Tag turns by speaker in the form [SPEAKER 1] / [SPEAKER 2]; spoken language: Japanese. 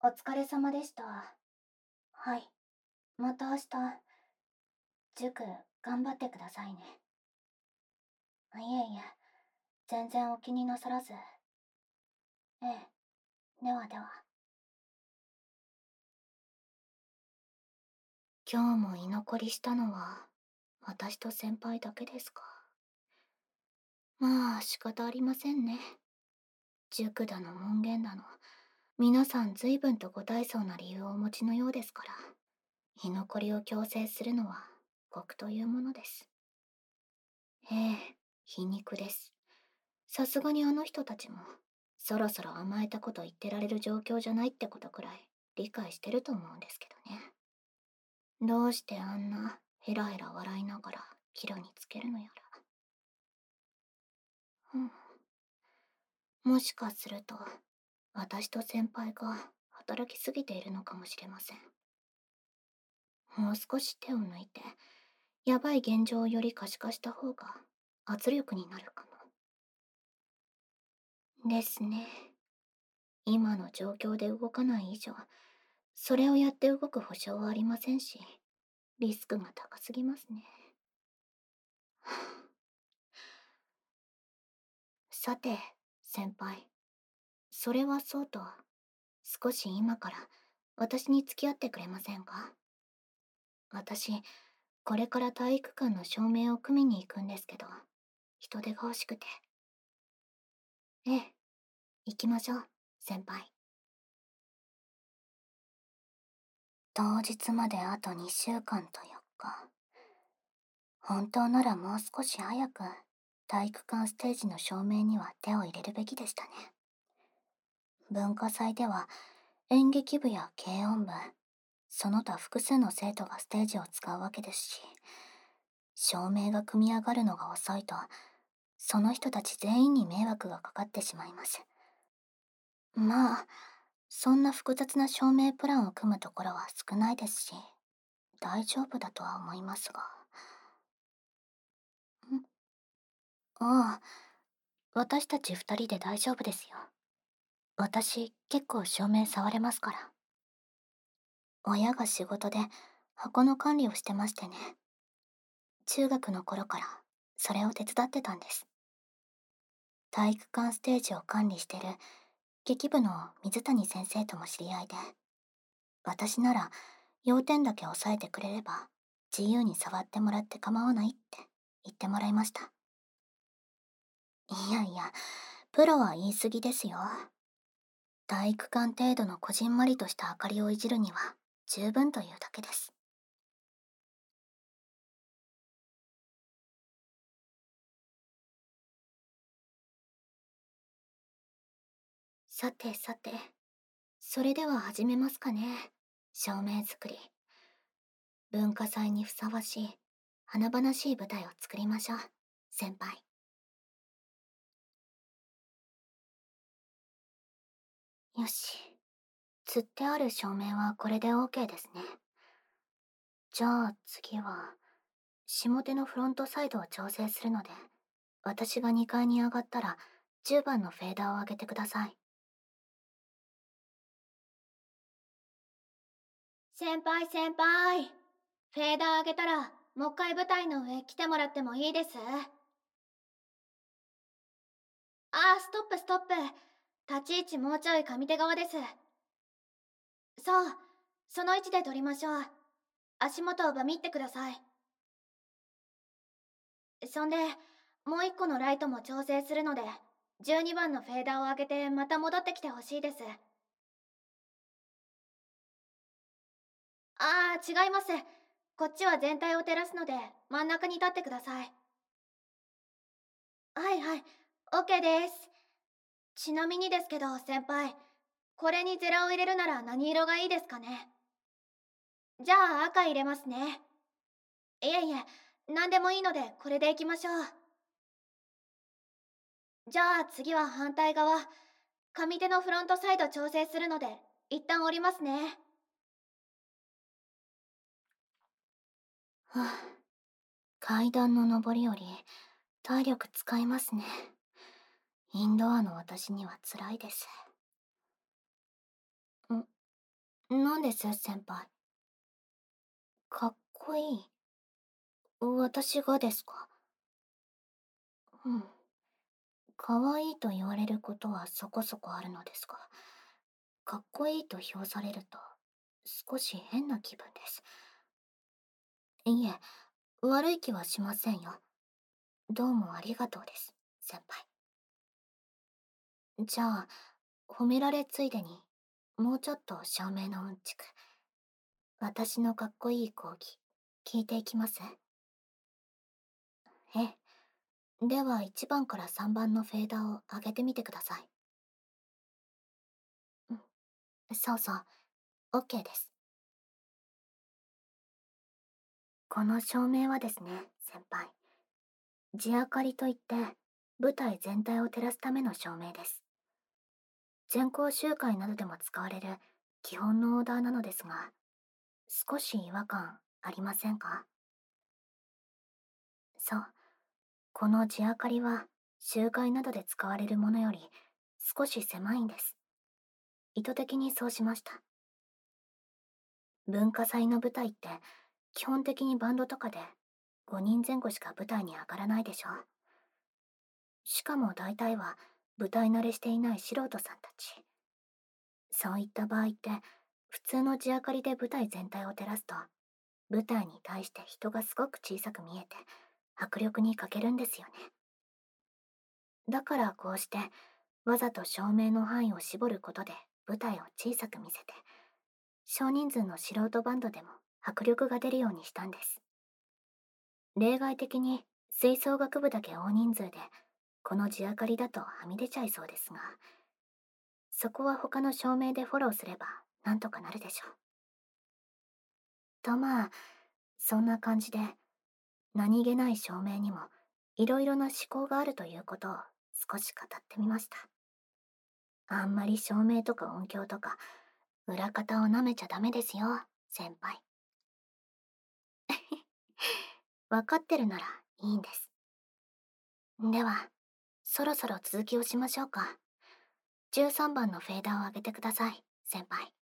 [SPEAKER 1] お疲れ様でした。はい。また明日、塾、頑張ってくださいね。いえいえ、全然お気になさらず。ええ、ではでは。今日も居残りしたのは、私と先輩だけですか。まあ、仕方ありませんね。塾だの門限だの、皆さん随分とご大層な理由をお持ちのようですから、居残りを強制するのは、僕というものです。ええ、皮肉です。さすがにあの人たちも、そろそろ甘えたこと言ってられる状況じゃないってことくらい理解してると思うんですけどね。どうしてあんなヘラヘラ笑いながらキロにつけるのやら。もしかすると、私と先輩が働きすぎているのかもしれません。もう少し手を抜いて、やばい現状をより可視化した方が圧力になるかも。ですね。今の状況で動かない以上、それをやって動く保証はありませんし、リスクが高すぎますね。さて、先輩。それはそうと、少し今から私に付き合ってくれませんか？私、これから体育館の照明を組みに行くんですけど、人手が欲しくて。ええ、行きましょう、先輩。当日まであと2週間と4日。本当ならもう少し早く体育館ステージの照明には手を入れるべきでしたね。文化祭では演劇部や軽音部、その他複数の生徒がステージを使うわけですし、照明が組み上がるのが遅いと、その人たち全員に迷惑がかかってしまいます。まあ、そんな複雑な照明プランを組むところは少ないですし、大丈夫だとは思いますが。ああ、私たち二人で大丈夫ですよ。私、結構照明触れますから。親が仕事で箱の管理をしてましてね。中学の頃からそれを手伝ってたんです。体育館ステージを管理してる劇部の水谷先生とも知り合いで、私なら要点だけ押さえてくれれば自由に触ってもらって構わないって言ってもらいました。いやいや、プロは言い過ぎですよ。体育館程度のこじんまりとした明かりをいじるには十分というだけです。さてさて、それでは始めますかね。照明作り。文化祭にふさわしい、華々しい舞台を作りましょう、先輩。よし。釣ってある照明はこれで OK ですね。じゃあ次は、下手のフロントサイドを調整するので、私が2階に上がったら10番のフェーダーを上げてください。先輩先輩。フェーダー上げたら、もう一回舞台の上来てもらってもいいです？ストップストップ。立ち位置もうちょい上手側です。そう、その位置で撮りましょう。足元をバミってください。そんで、もう一個のライトも調整するので、12番のフェーダーを上げてまた戻ってきてほしいです。違います。こっちは全体を照らすので、真ん中に立ってください。はいはい、OK です。ちなみにですけど、先輩、これにゼラを入れるなら何色がいいですかね？じゃあ赤入れますね。いえいえ、何でもいいのでこれでいきましょう。じゃあ次は反対側。上手のフロントサイド調整するので、一旦降りますね。はあ、階段の上り下り、体力使いますね。インドアの私には辛いです。 何です、先輩。かっこいい。私がですか？うん。可愛いと言われることはそこそこあるのですが、かっこいいと評されると少し変な気分です。いえ、悪い気はしませんよ。どうもありがとうです、先輩。じゃあ、褒められついでに、もうちょっと照明のうんちく、私のかっこいい講義、聞いていきます。ええ。では1番から3番のフェーダーを上げてみてください。うん、そうそう、OK です。この照明はですね、先輩。地明かりといって、舞台全体を照らすための照明です。全校集会などでも使われる基本のオーダーなのですが、少し違和感ありませんか？そう。この地明かりは、集会などで使われるものより少し狭いんです。意図的にそうしました。文化祭の舞台って基本的にバンドとかで5人前後しか舞台に上がらないでしょ。しかも大体は舞台慣れしていない素人さんたち。そういった場合って普通の地明かりで舞台全体を照らすと舞台に対して人がすごく小さく見えて迫力に欠けるんですよね。だからこうしてわざと照明の範囲を絞ることで舞台を小さく見せて少人数の素人バンドでも迫力が出るようにしたんです。例外的に吹奏楽部だけ大人数でこの地明かりだとはみ出ちゃいそうですが、そこは他の照明でフォローすればなんとかなるでしょう。とまあ、そんな感じで何気ない照明にもいろいろな思考があるということを少し語ってみました。あんまり照明とか音響とか裏方を舐めちゃダメですよ、先輩。分かってるならいいんです。では、そろそろ続きをしましょうか。13番のフェーダーを上げてください、先輩。